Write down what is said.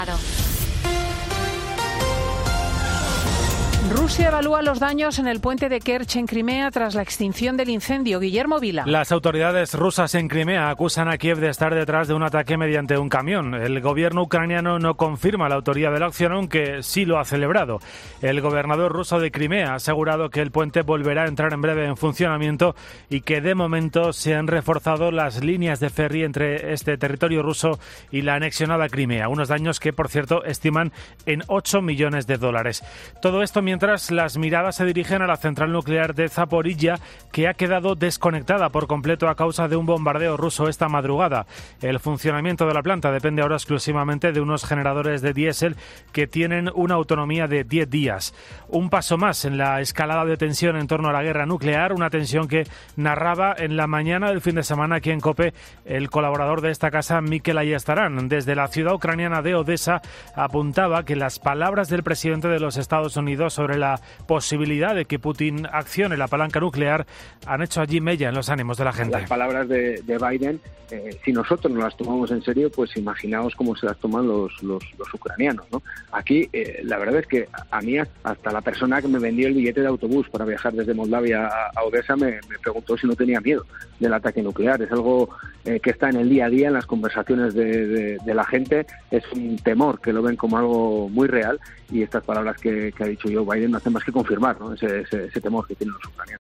Claro. Rusia evalúa los daños en el puente de Kerch en Crimea tras la extinción del incendio. Guillermo Vila. Las autoridades rusas en Crimea acusan a Kiev de estar detrás de un ataque mediante un camión. El gobierno ucraniano no confirma la autoría de la acción, aunque sí lo ha celebrado. El gobernador ruso de Crimea ha asegurado que el puente volverá a entrar en breve en funcionamiento y que de momento se han reforzado las líneas de ferry entre este territorio ruso y la anexionada Crimea. Unos daños que, por cierto, estiman en $8 millones. Todo esto mientras las miradas se dirigen a la central nuclear de Zaporilla, que ha quedado desconectada por completo a causa de un bombardeo ruso esta madrugada. El funcionamiento de la planta depende ahora exclusivamente de unos generadores de diésel que tienen una autonomía de 10 días. Un paso más en la escalada de tensión en torno a la guerra nuclear, una tensión que narraba en la mañana del fin de semana aquí en COPE el colaborador de esta casa, Mikel Ayestarán. Desde la ciudad ucraniana de Odesa apuntaba que las palabras del presidente de los Estados Unidos sobre la posibilidad de que Putin accione la palanca nuclear han hecho allí mella en los ánimos de la gente. Las palabras de Biden, si nosotros no las tomamos en serio, pues imaginaos cómo se las toman los ucranianos, ¿no? Aquí, la verdad es que a mí hasta la persona que me vendió el billete de autobús para viajar desde Moldavia a Odesa me preguntó si no tenía miedo del ataque nuclear. Es algo que está en el día a día, en las conversaciones de la gente. Es un temor que lo ven como algo muy real, y estas palabras que ha dicho Joe Biden no hacen más que confirmar, ¿no? ese temor que tienen los ucranianos.